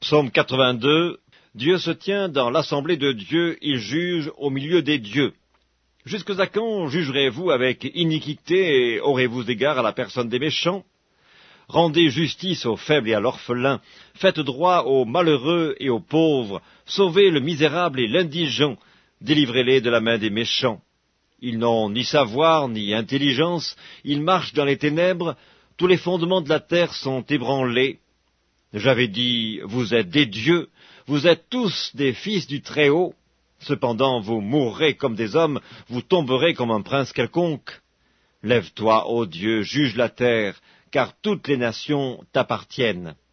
Psaume 82. Dieu se tient dans l'assemblée de Dieu, il juge au milieu des dieux. Jusqu'à quand jugerez-vous avec iniquité et aurez-vous égard à la personne des méchants? Rendez justice aux faibles et à l'orphelin, faites droit aux malheureux et aux pauvres, sauvez le misérable et l'indigent, délivrez-les de la main des méchants. Ils n'ont ni savoir ni intelligence, ils marchent dans les ténèbres, tous les fondements de la terre sont ébranlés. J'avais dit, vous êtes des dieux, vous êtes tous des fils du Très-Haut. Cependant, vous mourrez comme des hommes, vous tomberez comme un prince quelconque. Lève-toi, ô Dieu, juge la terre, car toutes les nations t'appartiennent.